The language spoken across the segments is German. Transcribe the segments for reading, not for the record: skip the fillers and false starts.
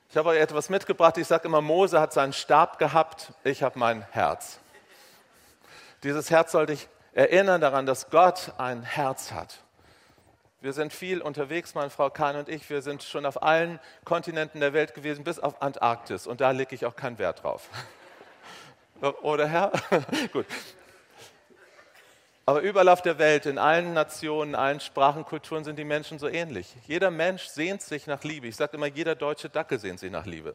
Ich habe euch etwas mitgebracht. Ich sage immer, Mose hat seinen Stab gehabt, ich habe mein Herz. Dieses Herz soll dich erinnern daran, dass Gott ein Herz hat. Wir sind viel unterwegs, meine Frau Karin und ich. Wir sind schon auf allen Kontinenten der Welt gewesen, bis auf Antarktis. Und da lege ich auch keinen Wert drauf. Oder Herr? Gut. Aber überall auf der Welt, in allen Nationen, in allen Sprachen, Kulturen sind die Menschen so ähnlich. Jeder Mensch sehnt sich nach Liebe. Ich sage immer, jeder deutsche Dackel sehnt sich nach Liebe.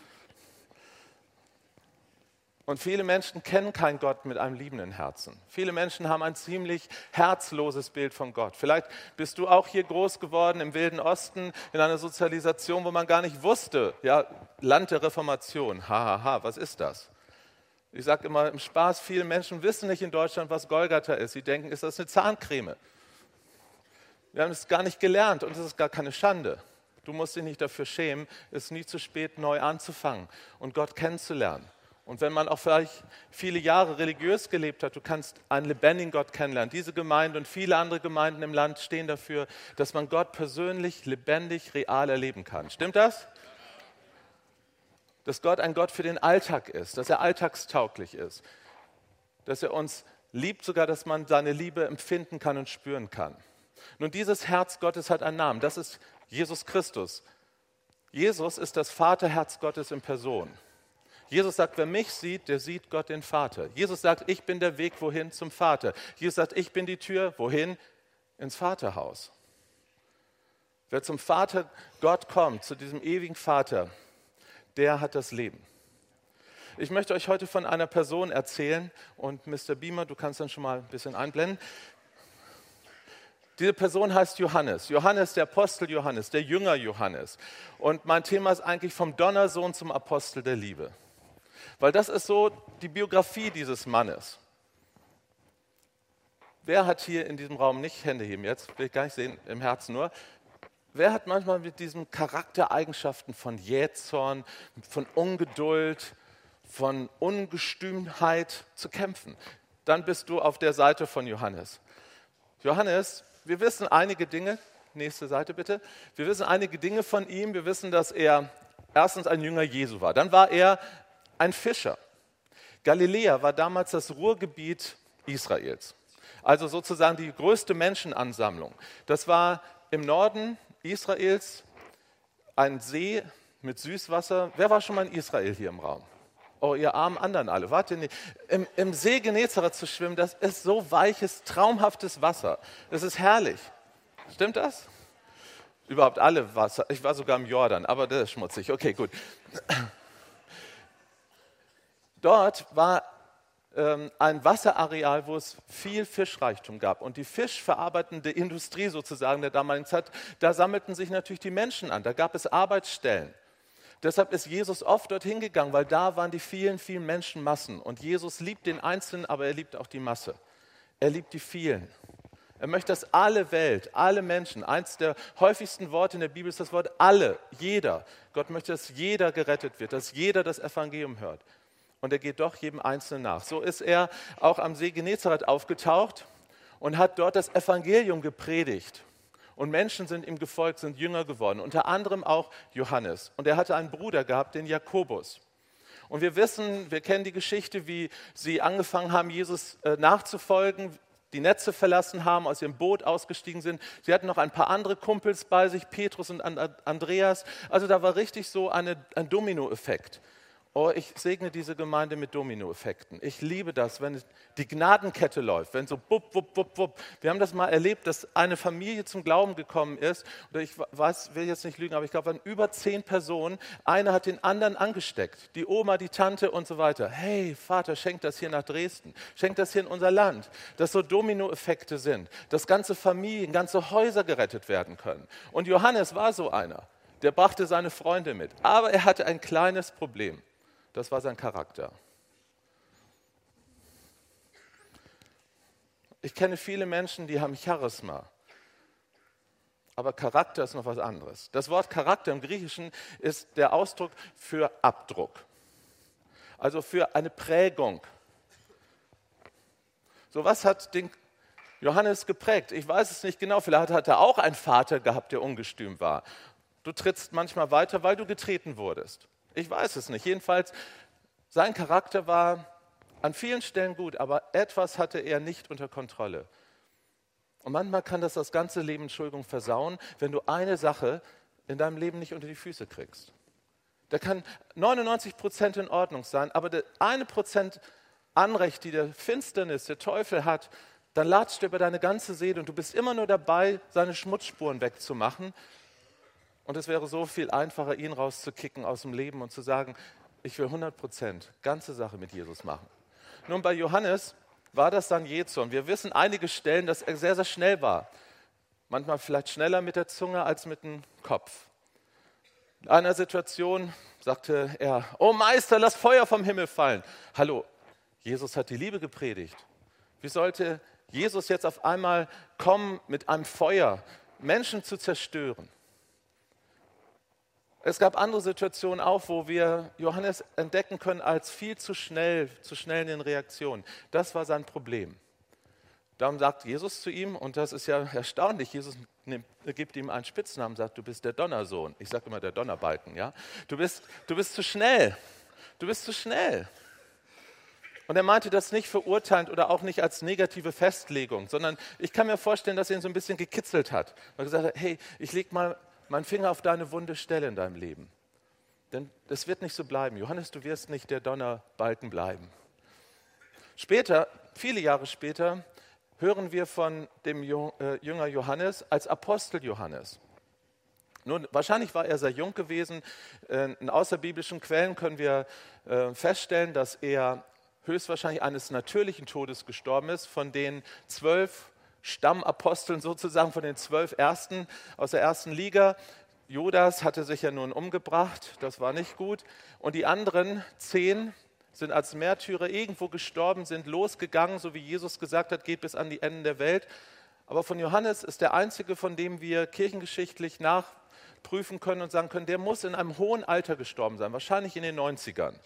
Und viele Menschen kennen keinen Gott mit einem liebenden Herzen. Viele Menschen haben ein ziemlich herzloses Bild von Gott. Vielleicht bist du auch hier groß geworden im Wilden Osten, in einer Sozialisation, wo man gar nicht wusste, ja, Land der Reformation, hahaha, was ist das? Ich sage immer im Spaß, viele Menschen wissen nicht in Deutschland, was Golgatha ist. Sie denken, ist das eine Zahncreme? Wir haben es gar nicht gelernt und es ist gar keine Schande. Du musst dich nicht dafür schämen, es ist nie zu spät, neu anzufangen und Gott kennenzulernen. Und wenn man auch vielleicht viele Jahre religiös gelebt hat, du kannst einen lebendigen Gott kennenlernen. Diese Gemeinde und viele andere Gemeinden im Land stehen dafür, dass man Gott persönlich, lebendig, real erleben kann. Stimmt das? Dass Gott ein Gott für den Alltag ist, dass er alltagstauglich ist, dass er uns liebt, sogar dass man seine Liebe empfinden kann und spüren kann. Nun, dieses Herz Gottes hat einen Namen, das ist Jesus Christus. Jesus ist das Vaterherz Gottes in Person. Jesus sagt, wer mich sieht, der sieht Gott den Vater. Jesus sagt, ich bin der Weg, wohin zum Vater. Jesus sagt, ich bin die Tür, wohin? Ins Vaterhaus. Wer zum Vater Gott kommt, zu diesem ewigen Vater, der hat das Leben. Ich möchte euch heute von einer Person erzählen und Mr. Beamer, du kannst dann schon mal ein bisschen einblenden. Diese Person heißt Johannes. Johannes, der Apostel Johannes, der Jünger Johannes. Und mein Thema ist eigentlich vom Donnersohn zum Apostel der Liebe. Weil das ist so die Biografie dieses Mannes. Wer hat hier in diesem Raum, nicht Hände heben jetzt, will ich gar nicht sehen, im Herzen nur, wer hat manchmal mit diesen Charaktereigenschaften von Jähzorn, von Ungeduld, von Ungestümheit zu kämpfen? Dann bist du auf der Seite von Johannes. Johannes, wir wissen einige Dinge, nächste Seite bitte, wir wissen einige Dinge von ihm. Wir wissen, dass er erstens ein Jünger Jesu war. Dann war er ein Fischer. Galiläa war damals das Ruhrgebiet Israels. Also sozusagen die größte Menschenansammlung. Das war im Norden Israels ein See mit Süßwasser. Wer war schon mal in Israel hier im Raum? Oh, ihr armen anderen alle. Warte, nee. Im See Genezareth zu schwimmen, das ist so weiches, traumhaftes Wasser. Das ist herrlich. Stimmt das? Überhaupt alle Wasser. Ich war sogar im Jordan, aber das ist schmutzig. Okay, gut. Dort war ein Wasserareal, wo es viel Fischreichtum gab. Und die fischverarbeitende Industrie sozusagen der damaligen Zeit, da sammelten sich natürlich die Menschen an. Da gab es Arbeitsstellen. Deshalb ist Jesus oft dorthin gegangen, weil da waren die vielen, vielen Menschenmassen. Und Jesus liebt den Einzelnen, aber er liebt auch die Masse. Er liebt die vielen. Er möchte, dass alle Welt, alle Menschen, eins der häufigsten Worte in der Bibel ist das Wort alle, jeder. Gott möchte, dass jeder gerettet wird, dass jeder das Evangelium hört. Und er geht doch jedem Einzelnen nach. So ist er auch am See Genezareth aufgetaucht und hat dort das Evangelium gepredigt. Und Menschen sind ihm gefolgt, sind Jünger geworden, unter anderem auch Johannes. Und er hatte einen Bruder gehabt, den Jakobus. Und wir wissen, wir kennen die Geschichte, wie sie angefangen haben, Jesus nachzufolgen, die Netze verlassen haben, aus ihrem Boot ausgestiegen sind. Sie hatten noch ein paar andere Kumpels bei sich, Petrus und Andreas. Also da war richtig so ein Dominoeffekt. Oh, ich segne diese Gemeinde mit Dominoeffekten. Ich liebe das, wenn die Gnadenkette läuft, wenn so wupp, wupp, wupp, wupp. Wir haben das mal erlebt, dass eine Familie zum Glauben gekommen ist. Oder ich will jetzt nicht lügen, aber ich glaube, es waren über 10 Personen. Einer hat den anderen angesteckt. Die Oma, die Tante und so weiter. Hey, Vater, schenk das hier nach Dresden. Schenk das hier in unser Land. Dass so Dominoeffekte sind. Dass ganze Familien, ganze Häuser gerettet werden können. Und Johannes war so einer. Der brachte seine Freunde mit. Aber er hatte ein kleines Problem. Das war sein Charakter. Ich kenne viele Menschen, die haben Charisma. Aber Charakter ist noch was anderes. Das Wort Charakter im Griechischen ist der Ausdruck für Abdruck. Also für eine Prägung. So, was hat den Johannes geprägt? Ich weiß es nicht genau. Vielleicht hat er auch einen Vater gehabt, der ungestüm war. du trittst manchmal weiter, weil du getreten wurdest. Ich weiß es nicht. Jedenfalls, sein Charakter war an vielen Stellen gut, aber etwas hatte er nicht unter Kontrolle. Und manchmal kann das ganze Leben, Entschuldigung, versauen, wenn du eine Sache in deinem Leben nicht unter die Füße kriegst. Da kann 99% in Ordnung sein, aber der 1% Anrecht, die der Finsternis, der Teufel hat, dann latscht er über deine ganze Seele und du bist immer nur dabei, seine Schmutzspuren wegzumachen. Und es wäre so viel einfacher, ihn rauszukicken aus dem Leben und zu sagen, ich will 100% ganze Sache mit Jesus machen. Nun, bei Johannes war das dann Jezorn. Wir wissen einige Stellen, dass er sehr, sehr schnell war. Manchmal vielleicht schneller mit der Zunge als mit dem Kopf. In einer Situation sagte er, oh Meister, lass Feuer vom Himmel fallen. Hallo, Jesus hat die Liebe gepredigt. Wie sollte Jesus jetzt auf einmal kommen mit einem Feuer, Menschen zu zerstören? Es gab andere Situationen auch, wo wir Johannes entdecken können als viel zu schnell in den Reaktionen. Das war sein Problem. Darum sagt Jesus zu ihm, und das ist ja erstaunlich, Jesus gibt ihm einen Spitznamen, sagt, du bist der Donnersohn. Ich sage immer der Donnerbalken. Ja? Du bist zu schnell. Du bist zu schnell. Und er meinte das nicht verurteilend oder auch nicht als negative Festlegung, sondern ich kann mir vorstellen, dass er ihn so ein bisschen gekitzelt hat. Weil er gesagt hat, hey, ich lege mal meinen Finger auf deine wunde Stelle in deinem Leben. Denn das wird nicht so bleiben. Johannes, du wirst nicht der Donnerbalken bleiben. Später, viele Jahre später, hören wir von dem Jünger Johannes als Apostel Johannes. Nun, wahrscheinlich war er sehr jung gewesen. In außerbiblischen Quellen können wir feststellen, dass er höchstwahrscheinlich eines natürlichen Todes gestorben ist, von den 12 Stammaposteln sozusagen, von den 12 Ersten aus der ersten Liga. Judas hatte sich ja nun umgebracht, das war nicht gut. Und die anderen 10 sind als Märtyrer irgendwo gestorben, sind losgegangen, so wie Jesus gesagt hat, geht bis an die Enden der Welt. Aber von Johannes ist der einzige, von dem wir kirchengeschichtlich nachprüfen können und sagen können, der muss in einem hohen Alter gestorben sein, wahrscheinlich in den 90ern.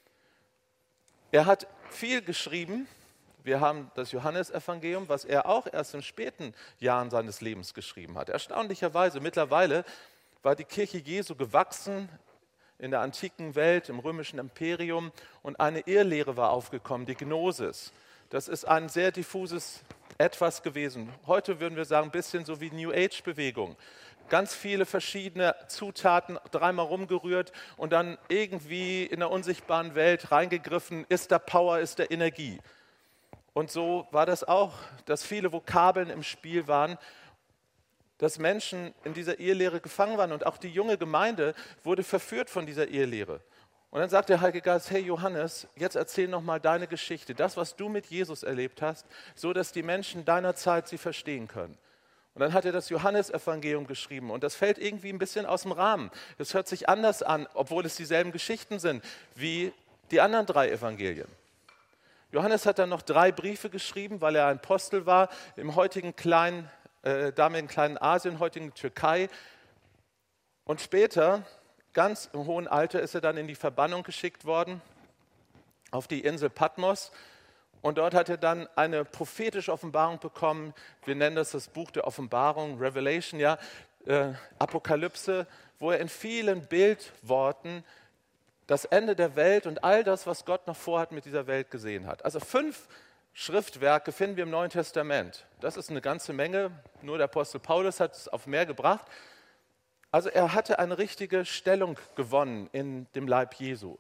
Er hat viel geschrieben. Wir haben das Johannesevangelium, was er auch erst in späten Jahren seines Lebens geschrieben hat. Erstaunlicherweise, mittlerweile war die Kirche Jesu gewachsen in der antiken Welt, im römischen Imperium, und eine Irrlehre war aufgekommen, die Gnosis. Das ist ein sehr diffuses Etwas gewesen. Heute würden wir sagen, ein bisschen so wie New Age-Bewegung. Ganz viele verschiedene Zutaten dreimal rumgerührt und dann irgendwie in der unsichtbaren Welt reingegriffen, ist da Power, ist da Energie. Und so war das auch, dass viele Vokabeln im Spiel waren, dass Menschen in dieser Irrlehre gefangen waren und auch die junge Gemeinde wurde verführt von dieser Irrlehre. Und dann sagt der Heilige Geist, hey Johannes, jetzt erzähl nochmal deine Geschichte, das, was du mit Jesus erlebt hast, so dass die Menschen deiner Zeit sie verstehen können. Und dann hat er das Johannesevangelium geschrieben und das fällt irgendwie ein bisschen aus dem Rahmen. Das hört sich anders an, obwohl es dieselben Geschichten sind wie die anderen 3 Evangelien. Johannes hat dann noch 3 Briefe geschrieben, weil er ein Apostel war im heutigen damaligen kleinen Asien, heutigen Türkei. Und später, ganz im hohen Alter, ist er dann in die Verbannung geschickt worden, auf die Insel Patmos. Und dort hat er dann eine prophetische Offenbarung bekommen. Wir nennen das Buch der Offenbarung, Revelation, ja, Apokalypse, wo er in vielen Bildworten das Ende der Welt und all das, was Gott noch vorhat, mit dieser Welt gesehen hat. Also 5 Schriftwerke finden wir im Neuen Testament. Das ist eine ganze Menge. Nur der Apostel Paulus hat es auf mehr gebracht. Also er hatte eine richtige Stellung gewonnen in dem Leib Jesu.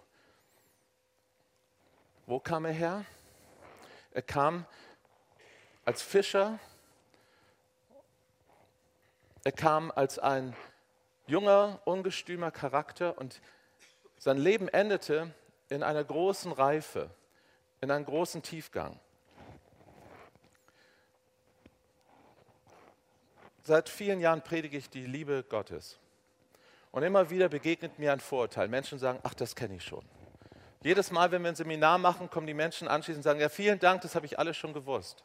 Wo kam er her? Er kam als Fischer. Er kam als ein junger, ungestümer Charakter und sein Leben endete in einer großen Reife, in einem großen Tiefgang. Seit vielen Jahren predige ich die Liebe Gottes. Und immer wieder begegnet mir ein Vorurteil. Menschen sagen, ach, das kenne ich schon. Jedes Mal, wenn wir ein Seminar machen, kommen die Menschen anschließend und sagen, ja, vielen Dank, das habe ich alles schon gewusst.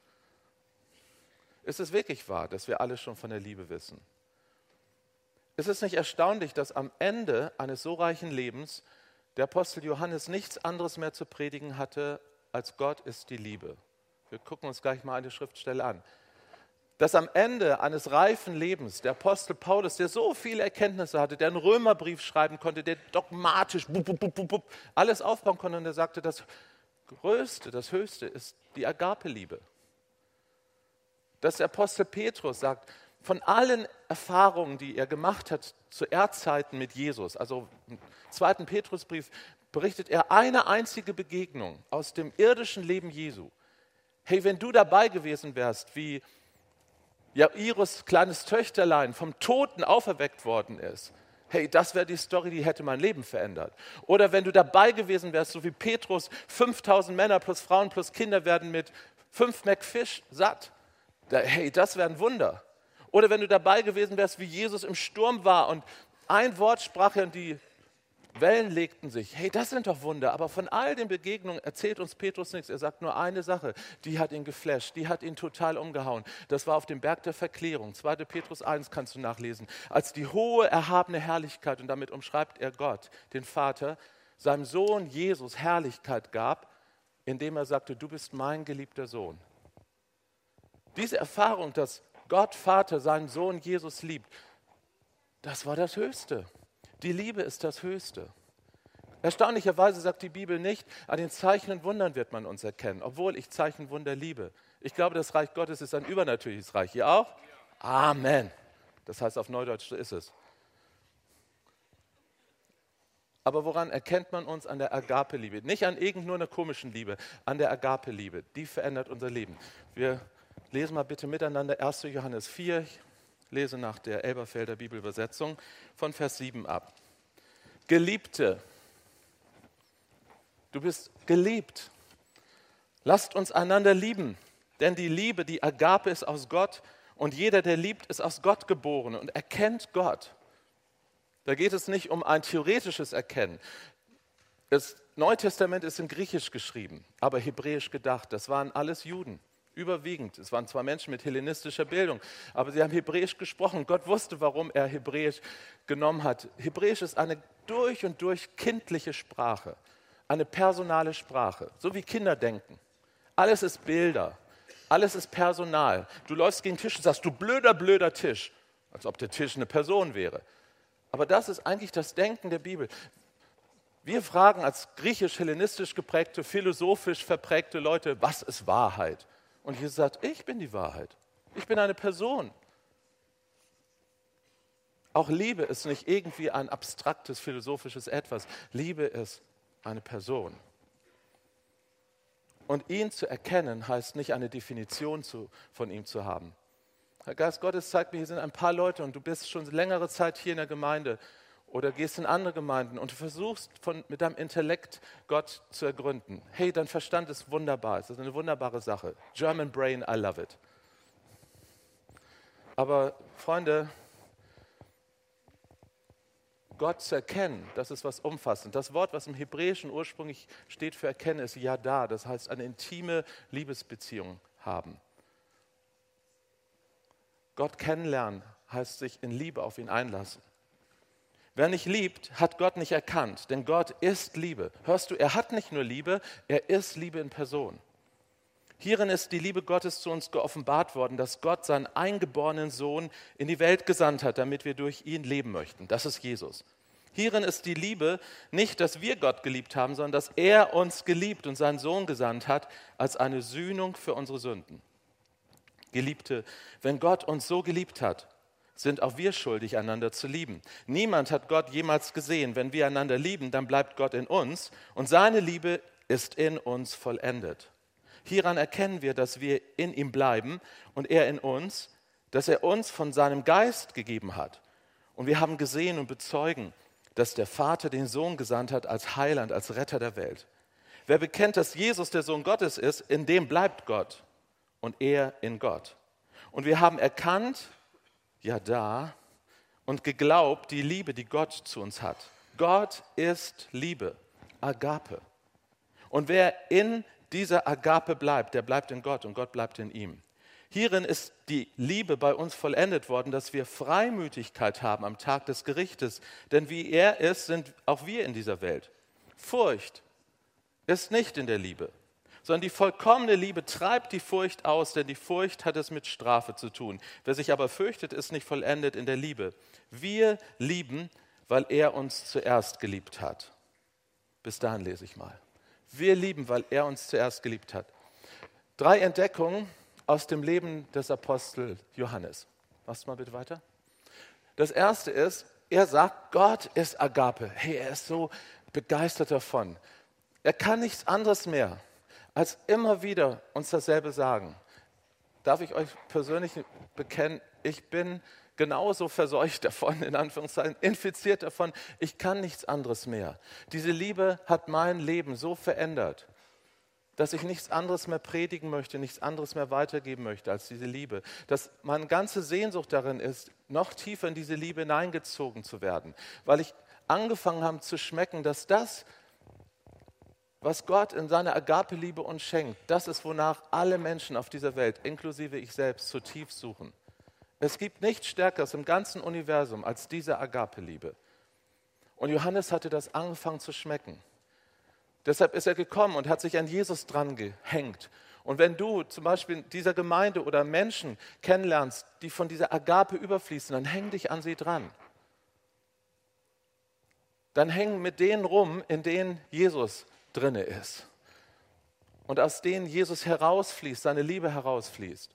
Ist es wirklich wahr, dass wir alles schon von der Liebe wissen? Ist es nicht erstaunlich, dass am Ende eines so reichen Lebens der Apostel Johannes nichts anderes mehr zu predigen hatte, als Gott ist die Liebe? Wir gucken uns gleich mal eine Schriftstelle an. dass am Ende eines reifen Lebens der Apostel Paulus, der so viele Erkenntnisse hatte, der einen Römerbrief schreiben konnte, der dogmatisch alles aufbauen konnte, und er sagte, das Größte, das Höchste ist die Agape-Liebe. Dass der Apostel Petrus sagt, von allen Erfahrungen, die er gemacht hat zu Erdzeiten mit Jesus, also im 2. Petrusbrief berichtet er eine einzige Begegnung aus dem irdischen Leben Jesu. Hey, wenn du dabei gewesen wärst, wie Jairus kleines Töchterlein vom Toten auferweckt worden ist, hey, das wäre die Story, die hätte mein Leben verändert. Oder wenn du dabei gewesen wärst, so wie Petrus, 5000 Männer plus Frauen plus Kinder werden mit 5 Meck Fisch satt. Hey, das wäre ein Wunder. Oder wenn du dabei gewesen wärst, wie Jesus im Sturm war und ein Wort sprach er und die Wellen legten sich. Hey, das sind doch Wunder. Aber von all den Begegnungen erzählt uns Petrus nichts. Er sagt nur eine Sache, die hat ihn geflasht, die hat ihn total umgehauen. Das war auf dem Berg der Verklärung. 2. Petrus 1 kannst du nachlesen. Als die hohe, erhabene Herrlichkeit, und damit umschreibt er Gott, den Vater, seinem Sohn Jesus Herrlichkeit gab, indem er sagte, du bist mein geliebter Sohn. Diese Erfahrung, dass Gott Vater seinen Sohn Jesus liebt, das war das Höchste. Die Liebe ist das Höchste. Erstaunlicherweise sagt die Bibel nicht, an den Zeichen und Wundern wird man uns erkennen, obwohl ich Zeichen und Wunder liebe. Ich glaube, das Reich Gottes ist ein übernatürliches Reich. Ihr auch? Amen. Das heißt auf Neudeutsch, so ist es. Aber woran erkennt man uns? An der Agape-Liebe. Nicht an irgendeiner komischen Liebe, an der Agape-Liebe. Die verändert unser Leben. Wir lesen mal bitte miteinander 1. Johannes 4. Ich lese nach der Elberfelder Bibelübersetzung von Vers 7 ab. Geliebte, du bist geliebt. Lasst uns einander lieben, denn die Liebe, die Agape, ist aus Gott, und jeder, der liebt, ist aus Gott geboren und erkennt Gott. Da geht es nicht um ein theoretisches Erkennen. Das Neue Testament ist in Griechisch geschrieben, aber hebräisch gedacht. Das waren alles Juden. Überwiegend. Es waren zwar Menschen mit hellenistischer Bildung, aber sie haben Hebräisch gesprochen. Gott wusste, warum er Hebräisch genommen hat. Hebräisch ist eine durch und durch kindliche Sprache, eine personale Sprache, so wie Kinder denken. Alles ist Bilder, alles ist Personal. Du läufst gegen den Tisch und sagst, du blöder, blöder Tisch, als ob der Tisch eine Person wäre. Aber das ist eigentlich das Denken der Bibel. Wir fragen als griechisch-hellenistisch geprägte, philosophisch verprägte Leute, was ist Wahrheit? Und Jesus sagt, ich bin die Wahrheit. Ich bin eine Person. Auch Liebe ist nicht irgendwie ein abstraktes, philosophisches Etwas. Liebe ist eine Person. Und ihn zu erkennen, heißt nicht eine Definition von ihm zu haben. Der Geist Gottes zeigt mir, hier sind ein paar Leute und du bist schon längere Zeit hier in der Gemeinde oder gehst in andere Gemeinden und du versuchst mit deinem Intellekt Gott zu ergründen. Hey, dein Verstand ist wunderbar, es ist eine wunderbare Sache. German Brain, I love it. Aber Freunde, Gott zu erkennen, das ist was umfassend. Das Wort, was im Hebräischen ursprünglich steht für erkennen, ist Yada, das heißt eine intime Liebesbeziehung haben. Gott kennenlernen heißt sich in Liebe auf ihn einlassen. Wer nicht liebt, hat Gott nicht erkannt, denn Gott ist Liebe. Hörst du, er hat nicht nur Liebe, er ist Liebe in Person. Hierin ist die Liebe Gottes zu uns geoffenbart worden, dass Gott seinen eingeborenen Sohn in die Welt gesandt hat, damit wir durch ihn leben möchten. Das ist Jesus. Hierin ist die Liebe nicht, dass wir Gott geliebt haben, sondern dass er uns geliebt und seinen Sohn gesandt hat als eine Sühnung für unsere Sünden. Geliebte, wenn Gott uns so geliebt hat, sind auch wir schuldig, einander zu lieben. Niemand hat Gott jemals gesehen. Wenn wir einander lieben, dann bleibt Gott in uns und seine Liebe ist in uns vollendet. Hieran erkennen wir, dass wir in ihm bleiben und er in uns, dass er uns von seinem Geist gegeben hat. Und wir haben gesehen und bezeugen, dass der Vater den Sohn gesandt hat als Heiland, als Retter der Welt. Wer bekennt, dass Jesus der Sohn Gottes ist, in dem bleibt Gott und er in Gott. Und wir haben erkannt, ja da, und geglaubt, die Liebe, die Gott zu uns hat. Gott ist Liebe, Agape. Und wer in dieser Agape bleibt, der bleibt in Gott und Gott bleibt in ihm. Hierin ist die Liebe bei uns vollendet worden, dass wir Freimütigkeit haben am Tag des Gerichtes. Denn wie er ist, sind auch wir in dieser Welt. Furcht ist nicht in der Liebe, sondern die vollkommene Liebe treibt die Furcht aus, denn die Furcht hat es mit Strafe zu tun. Wer sich aber fürchtet, ist nicht vollendet in der Liebe. Wir lieben, weil er uns zuerst geliebt hat. Bis dahin lese ich mal. Wir lieben, weil er uns zuerst geliebt hat. 3 Entdeckungen aus dem Leben des Apostel Johannes. Machst du mal bitte weiter? Das erste ist, er sagt, Gott ist Agape. Hey, er ist so begeistert davon. Er kann nichts anderes mehr, als immer wieder uns dasselbe sagen. Darf ich euch persönlich bekennen, ich bin genauso verseucht davon, in Anführungszeichen, infiziert davon. Ich kann nichts anderes mehr. Diese Liebe hat mein Leben so verändert, dass ich nichts anderes mehr predigen möchte, nichts anderes mehr weitergeben möchte als diese Liebe. Dass meine ganze Sehnsucht darin ist, noch tiefer in diese Liebe hineingezogen zu werden. Weil ich angefangen habe zu schmecken, dass das, was Gott in seiner Agape-Liebe uns schenkt, das ist, wonach alle Menschen auf dieser Welt, inklusive ich selbst, zutiefst suchen. Es gibt nichts Stärkeres im ganzen Universum als diese Agape-Liebe. Und Johannes hatte das angefangen zu schmecken. Deshalb ist er gekommen und hat sich an Jesus dran gehängt. Und wenn du zum Beispiel in dieser Gemeinde oder Menschen kennenlernst, die von dieser Agape überfließen, dann häng dich an sie dran. Dann häng mit denen rum, in denen Jesus drinne ist. Und aus denen Jesus herausfließt, seine Liebe herausfließt.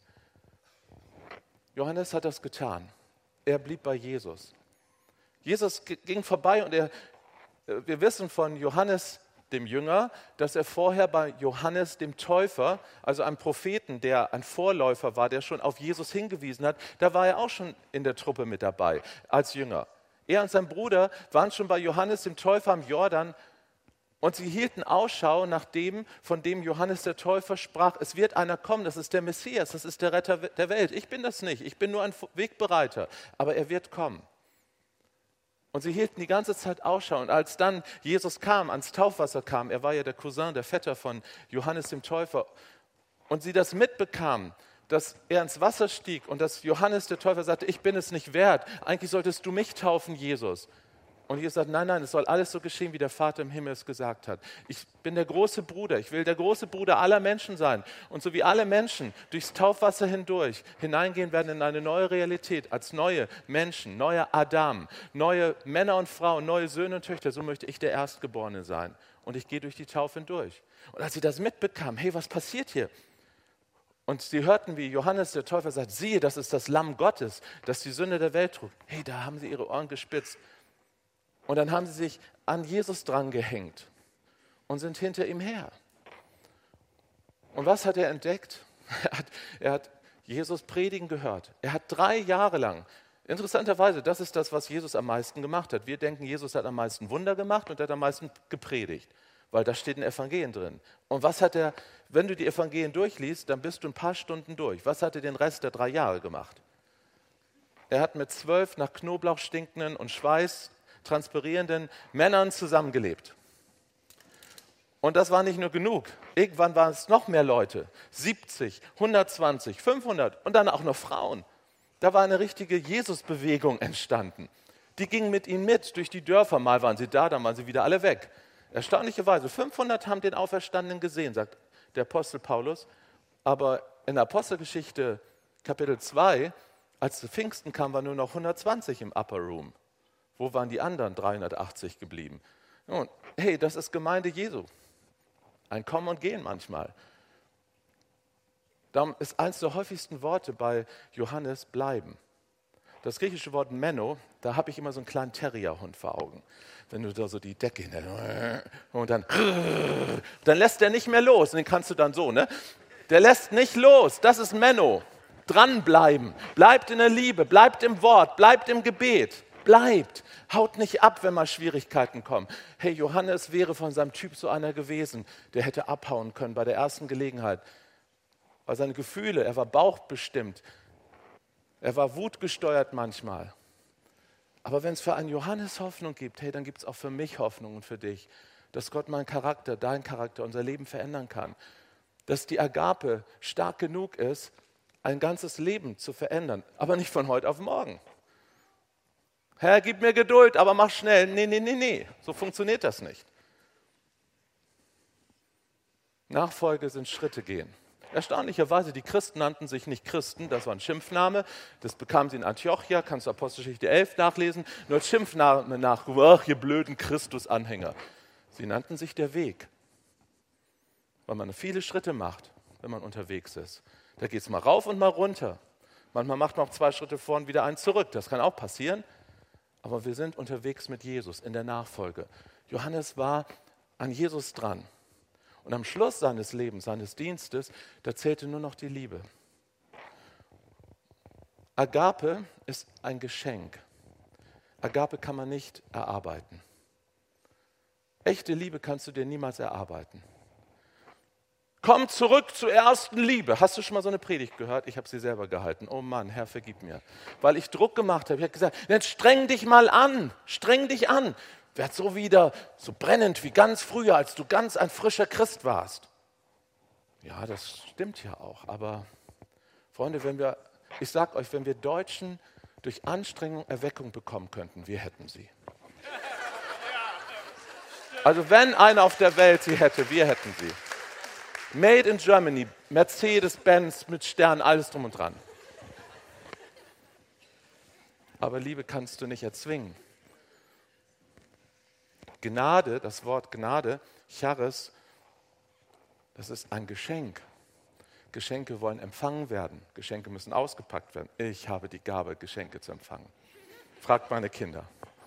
Johannes hat das getan. Er blieb bei Jesus. Jesus ging vorbei und wir wissen von Johannes, dem Jünger, dass er vorher bei Johannes dem Täufer, also einem Propheten, der ein Vorläufer war, der schon auf Jesus hingewiesen hat, da war er auch schon in der Truppe mit dabei als Jünger. Er und sein Bruder waren schon bei Johannes dem Täufer am Jordan und sie hielten Ausschau nach dem, von dem Johannes der Täufer sprach, es wird einer kommen, das ist der Messias, das ist der Retter der Welt. Ich bin das nicht, ich bin nur ein Wegbereiter, aber er wird kommen. Und sie hielten die ganze Zeit Ausschau. Und als dann Jesus kam, ans Taufwasser kam, er war ja der Cousin, der Vetter von Johannes dem Täufer, und sie das mitbekamen, dass er ins Wasser stieg und dass Johannes der Täufer sagte, ich bin es nicht wert, eigentlich solltest du mich taufen, Jesus. Und Jesus sagt, nein, nein, es soll alles so geschehen, wie der Vater im Himmel es gesagt hat. Ich bin der große Bruder, ich will der große Bruder aller Menschen sein. Und so wie alle Menschen durchs Taufwasser hindurch hineingehen werden in eine neue Realität, als neue Menschen, neuer Adam, neue Männer und Frauen, neue Söhne und Töchter, so möchte ich der Erstgeborene sein. Und ich gehe durch die Taufe hindurch. Und als sie das mitbekamen, hey, was passiert hier? Und sie hörten, wie Johannes der Täufer sagt, siehe, das ist das Lamm Gottes, das die Sünde der Welt trug. Hey, da haben sie ihre Ohren gespitzt. Und dann haben sie sich an Jesus dran gehängt und sind hinter ihm her. Und was hat er entdeckt? Er hat Jesus predigen gehört. Er hat 3 Jahre lang, interessanterweise, das ist das, was Jesus am meisten gemacht hat. Wir denken, Jesus hat am meisten Wunder gemacht und er hat am meisten gepredigt, weil da steht in Evangelien drin. Und was hat er, wenn du die Evangelien durchliest, dann bist du ein paar Stunden durch. Was hat er den Rest der 3 Jahre gemacht? Er hat mit 12 nach Knoblauch stinkenden und Schweiß transpirierenden Männern zusammengelebt. Und das war nicht nur genug. Irgendwann waren es noch mehr Leute. 70, 120, 500 und dann auch noch Frauen. Da war eine richtige Jesus-Bewegung entstanden. Die gingen mit ihm mit durch die Dörfer. Mal waren sie da, dann waren sie wieder alle weg. Erstaunlicherweise, 500 haben den Auferstandenen gesehen, sagt der Apostel Paulus. Aber in der Apostelgeschichte Kapitel 2, als Pfingsten kam, waren nur noch 120 im Upper Room. Wo waren die anderen 380 geblieben? Nun, hey, das ist Gemeinde Jesu. Ein Kommen und Gehen manchmal. Darum ist eines der häufigsten Worte bei Johannes bleiben. Das griechische Wort Menno, da habe ich immer so einen kleinen Terrierhund vor Augen. Wenn du da so die Decke und dann lässt der nicht mehr los. Und den kannst du dann so, ne? Der lässt nicht los. Das ist Menno. Dranbleiben. Bleibt in der Liebe. Bleibt im Wort. Bleibt im Gebet. Bleibt, haut nicht ab, wenn mal Schwierigkeiten kommen. Hey, Johannes wäre von seinem Typ so einer gewesen, der hätte abhauen können bei der ersten Gelegenheit. Weil seine Gefühle, er war bauchbestimmt, er war wutgesteuert manchmal. Aber wenn es für einen Johannes Hoffnung gibt, hey, dann gibt es auch für mich Hoffnung und für dich, dass Gott meinen Charakter, deinen Charakter, unser Leben verändern kann. Dass die Agape stark genug ist, ein ganzes Leben zu verändern, aber nicht von heute auf morgen. Herr, gib mir Geduld, aber mach schnell. Nee, so funktioniert das nicht. Nachfolge sind Schritte gehen. Erstaunlicherweise, die Christen nannten sich nicht Christen, das war ein Schimpfname, das bekamen sie in Antiochia, kannst du Apostelgeschichte 11 nachlesen, nur als Schimpfname nachgerufen, ach, ihr blöden Christus-Anhänger. Sie nannten sich der Weg, weil man viele Schritte macht, wenn man unterwegs ist. Da geht es mal rauf und mal runter. Manchmal macht man auch 2 Schritte vor und wieder einen zurück, das kann auch passieren, aber wir sind unterwegs mit Jesus in der Nachfolge. Johannes war an Jesus dran. Und am Schluss seines Lebens, seines Dienstes, da zählte nur noch die Liebe. Agape ist ein Geschenk. Agape kann man nicht erarbeiten. Echte Liebe kannst du dir niemals erarbeiten. Komm zurück zur ersten Liebe. Hast du schon mal so eine Predigt gehört? Ich habe sie selber gehalten. Oh Mann, Herr, vergib mir. Weil ich Druck gemacht habe. Ich habe gesagt, jetzt streng dich mal an. Streng dich an. Werd so wieder so brennend wie ganz früher, als du ganz ein frischer Christ warst. Ja, das stimmt ja auch. Aber Freunde, ich sage euch, wenn wir Deutschen durch Anstrengung Erweckung bekommen könnten, wir hätten sie. Also wenn einer auf der Welt sie hätte, wir hätten sie. Made in Germany, Mercedes-Benz mit Sternen, alles drum und dran. Aber Liebe kannst du nicht erzwingen. Gnade, das Wort Gnade, Charis, das ist ein Geschenk. Geschenke wollen empfangen werden. Geschenke müssen ausgepackt werden. Ich habe die Gabe, Geschenke zu empfangen. Fragt meine Kinder.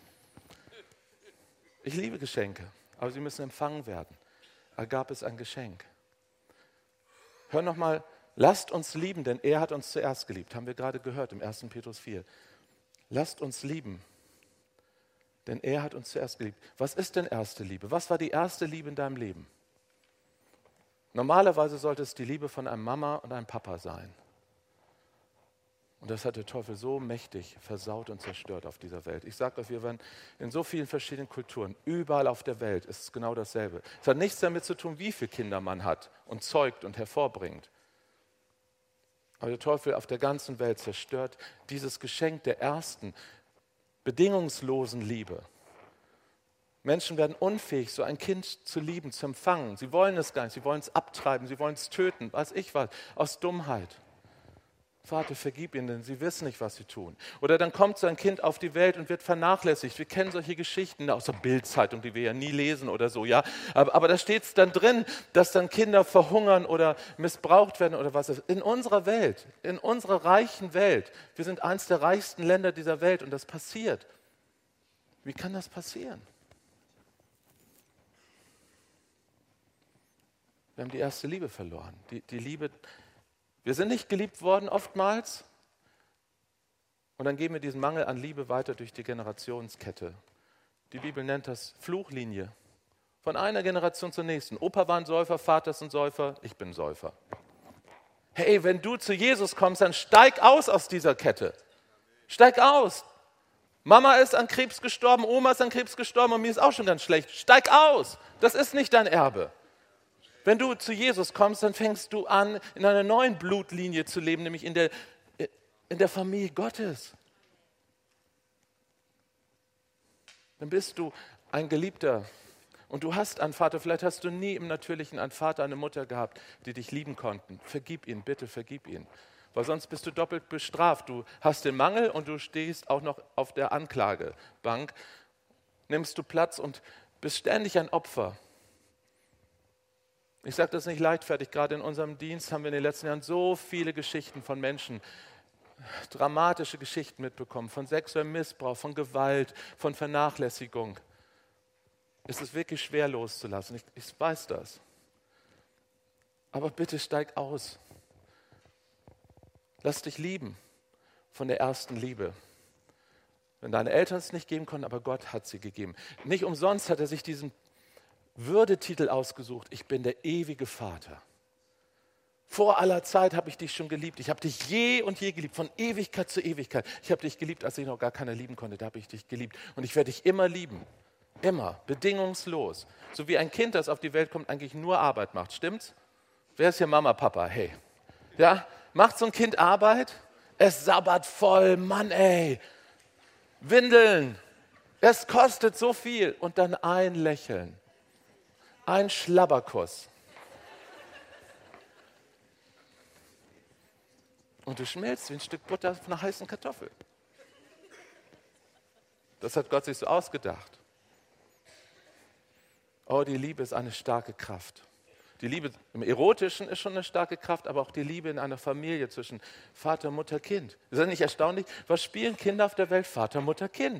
Ich liebe Geschenke, aber sie müssen empfangen werden. Agape ist ein Geschenk. Hör nochmal, lasst uns lieben, denn er hat uns zuerst geliebt. Haben wir gerade gehört im 1. Petrus 4. Lasst uns lieben. Denn er hat uns zuerst geliebt. Was ist denn erste Liebe? Was war die erste Liebe in deinem Leben? Normalerweise sollte es die Liebe von einem Mama und einem Papa sein. Und das hat der Teufel so mächtig versaut und zerstört auf dieser Welt. Ich sage euch, wir waren in so vielen verschiedenen Kulturen. Überall auf der Welt ist es genau dasselbe. Es hat nichts damit zu tun, wie viele Kinder man hat und zeugt und hervorbringt. Aber der Teufel auf der ganzen Welt zerstört dieses Geschenk der ersten, bedingungslosen Liebe. Menschen werden unfähig, so ein Kind zu lieben, zu empfangen. Sie wollen es gar nicht, sie wollen es abtreiben, sie wollen es töten, weiß ich was, aus Dummheit. Vater, vergib ihnen, denn sie wissen nicht, was sie tun. Oder dann kommt so ein Kind auf die Welt und wird vernachlässigt. Wir kennen solche Geschichten aus der Bild-Zeitung, die wir ja nie lesen oder so. Ja? Aber da steht es dann drin, dass dann Kinder verhungern oder missbraucht werden oder was. In unserer Welt, in unserer reichen Welt, wir sind eines der reichsten Länder dieser Welt und das passiert. Wie kann das passieren? Wir haben die erste Liebe verloren. Die Liebe. Wir sind nicht geliebt worden oftmals und dann geben wir diesen Mangel an Liebe weiter durch die Generationskette. Die Bibel nennt das Fluchlinie. Von einer Generation zur nächsten. Opa war ein Säufer, Vater ist ein Säufer, ich bin Säufer. Hey, wenn du zu Jesus kommst, dann steig aus dieser Kette. Steig aus. Mama ist an Krebs gestorben, Oma ist an Krebs gestorben und mir ist auch schon ganz schlecht. Steig aus. Das ist nicht dein Erbe. Wenn du zu Jesus kommst, dann fängst du an, in einer neuen Blutlinie zu leben, nämlich in der Familie Gottes. Dann bist du ein Geliebter und du hast einen Vater. Vielleicht hast du nie im Natürlichen einen Vater, eine Mutter gehabt, die dich lieben konnten. Vergib ihn, bitte vergib ihn. Weil sonst bist du doppelt bestraft. Du hast den Mangel und du stehst auch noch auf der Anklagebank. Nimmst du Platz und bist ständig ein Opfer. Ich sage das nicht leichtfertig, gerade in unserem Dienst haben wir in den letzten Jahren so viele Geschichten von Menschen, dramatische Geschichten mitbekommen, von sexuellem Missbrauch, von Gewalt, von Vernachlässigung. Es ist wirklich schwer loszulassen, ich weiß das. Aber bitte steig aus. Lass dich lieben von der ersten Liebe. Wenn deine Eltern es nicht geben konnten, aber Gott hat sie gegeben. Nicht umsonst hat er sich diesen Würdetitel ausgesucht, ich bin der ewige Vater. Vor aller Zeit habe ich dich schon geliebt. Ich habe dich je und je geliebt, von Ewigkeit zu Ewigkeit. Ich habe dich geliebt, als ich noch gar keiner lieben konnte, da habe ich dich geliebt. Und ich werde dich immer lieben, immer, bedingungslos. So wie ein Kind, das auf die Welt kommt, eigentlich nur Arbeit macht, stimmt's? Wer ist hier Mama, Papa? Hey. Ja, macht so ein Kind Arbeit? Es sabbert voll, Mann ey. Windeln, es kostet so viel. Und dann ein Lächeln. Ein Schlabberkuss. Und du schmilzt wie ein Stück Butter auf einer heißen Kartoffel. Das hat Gott sich so ausgedacht. Oh, die Liebe ist eine starke Kraft. Die Liebe im Erotischen ist schon eine starke Kraft, aber auch die Liebe in einer Familie zwischen Vater, Mutter, Kind. Ist das nicht erstaunlich? Was spielen Kinder auf der Welt? Vater, Mutter, Kind.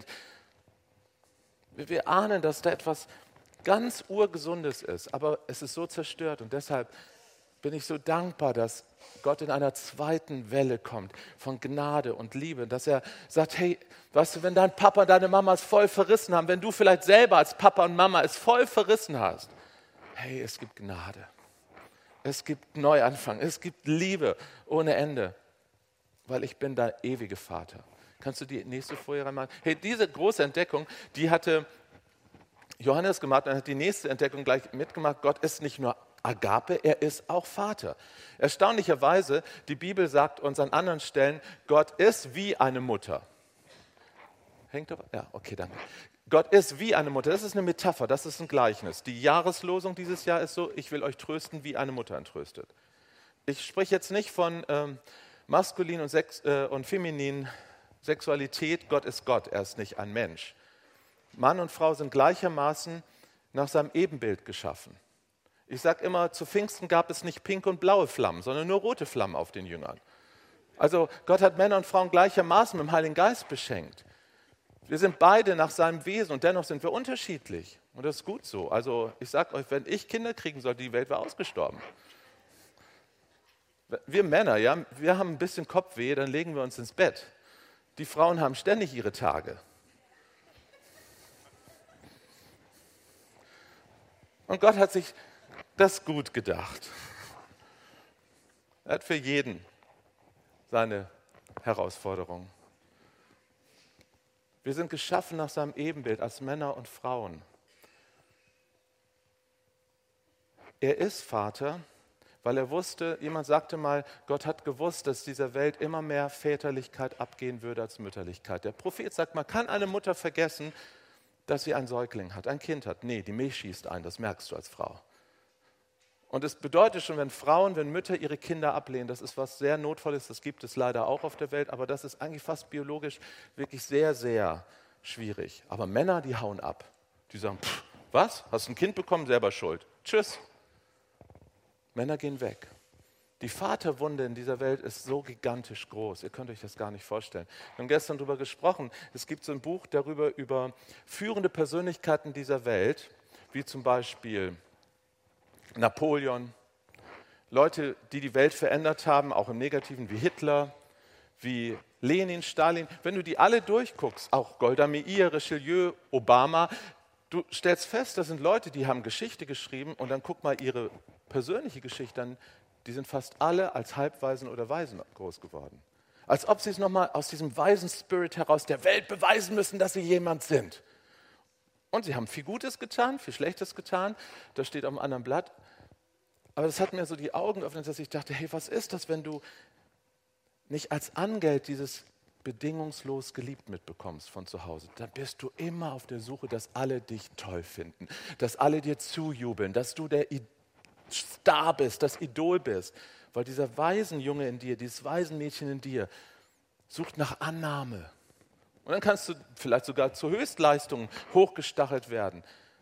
Wir ahnen, dass da etwas ganz Urgesundes ist, aber es ist so zerstört. Und deshalb bin ich so dankbar, dass Gott in einer zweiten Welle kommt von Gnade und Liebe, dass er sagt, hey, weißt du, wenn dein Papa und deine Mama es voll verrissen haben, wenn du vielleicht selber als Papa und Mama es voll verrissen hast, hey, es gibt Gnade, es gibt Neuanfang, es gibt Liebe ohne Ende, weil ich bin der ewige Vater. Kannst du die nächste Folie reinmachen? Hey, diese große Entdeckung, die hatte Johannes gemacht und hat die nächste Entdeckung gleich mitgemacht. Gott ist nicht nur Agape, er ist auch Vater. Erstaunlicherweise, die Bibel sagt uns an anderen Stellen, Gott ist wie eine Mutter. Hängt aber? Ja, okay, danke. Gott ist wie eine Mutter. Das ist eine Metapher, das ist ein Gleichnis. Die Jahreslosung dieses Jahr ist so, ich will euch trösten, wie eine Mutter entröstet. Ich spreche jetzt nicht von maskulin und feminin Sexualität. Gott ist Gott, er ist nicht ein Mensch. Mann und Frau sind gleichermaßen nach seinem Ebenbild geschaffen. Ich sage immer, zu Pfingsten gab es nicht pink und blaue Flammen, sondern nur rote Flammen auf den Jüngern. Also Gott hat Männer und Frauen gleichermaßen mit dem Heiligen Geist beschenkt. Wir sind beide nach seinem Wesen und dennoch sind wir unterschiedlich. Und das ist gut so. Also ich sage euch, wenn ich Kinder kriegen sollte, die Welt wäre ausgestorben. Wir Männer, ja, wir haben ein bisschen Kopfweh, dann legen wir uns ins Bett. Die Frauen haben ständig ihre Tage. Und Gott hat sich das gut gedacht. Er hat für jeden seine Herausforderung. Wir sind geschaffen nach seinem Ebenbild als Männer und Frauen. Er ist Vater, weil er wusste, jemand sagte mal, Gott hat gewusst, dass dieser Welt immer mehr Väterlichkeit abgehen würde als Mütterlichkeit. Der Prophet sagt, man kann eine Mutter vergessen, dass sie einen Säugling hat, ein Kind hat. Nee, die Milch schießt ein, das merkst du als Frau. Und es bedeutet schon, wenn Mütter ihre Kinder ablehnen, das ist was sehr Notvolles, das gibt es leider auch auf der Welt, aber das ist eigentlich fast biologisch wirklich sehr, sehr schwierig. Aber Männer, die hauen ab. Die sagen, was? Hast ein Kind bekommen, selber schuld. Tschüss. Männer gehen weg. Die Vaterwunde in dieser Welt ist so gigantisch groß. Ihr könnt euch das gar nicht vorstellen. Wir haben gestern darüber gesprochen. Es gibt so ein Buch darüber, über führende Persönlichkeiten dieser Welt, wie zum Beispiel Napoleon, Leute, die die Welt verändert haben, auch im Negativen, wie Hitler, wie Lenin, Stalin. Wenn du die alle durchguckst, auch Golda Meir, Richelieu, Obama, du stellst fest, das sind Leute, die haben Geschichte geschrieben und dann guck mal ihre persönliche Geschichte an, die sind fast alle als Halbwaisen oder Waisen groß geworden. Als ob sie es nochmal aus diesem weisen Spirit heraus der Welt beweisen müssen, dass sie jemand sind. Und sie haben viel Gutes getan, viel Schlechtes getan, das steht auf einem anderen Blatt. Aber das hat mir so die Augen geöffnet, dass ich dachte, hey, was ist das, wenn du nicht als Angeld dieses bedingungslos geliebt mitbekommst von zu Hause? Dann bist du immer auf der Suche, dass alle dich toll finden, dass alle dir zujubeln, dass du der Star bist, das Idol bist. Weil dieser Waisenjunge in dir, dieses Waisenmädchen in dir, sucht nach Annahme. Und dann kannst du vielleicht sogar zu Höchstleistungen hochgestachelt werden.